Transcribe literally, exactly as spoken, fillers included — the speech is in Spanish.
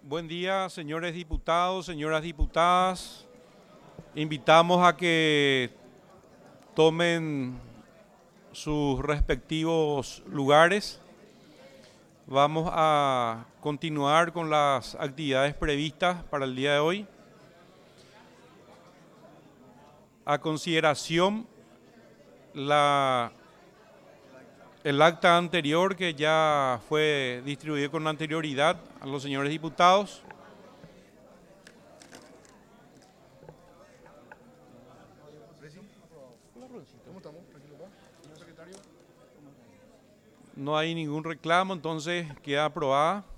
Buen día, señores diputados, señoras diputadas. Invitamos a que tomen sus respectivos lugares. Vamos a continuar con las actividades previstas para el día de hoy. A consideración, la, el acta anterior que ya fue distribuido con anterioridad a los señores diputados. No hay ningún reclamo, entonces queda aprobada.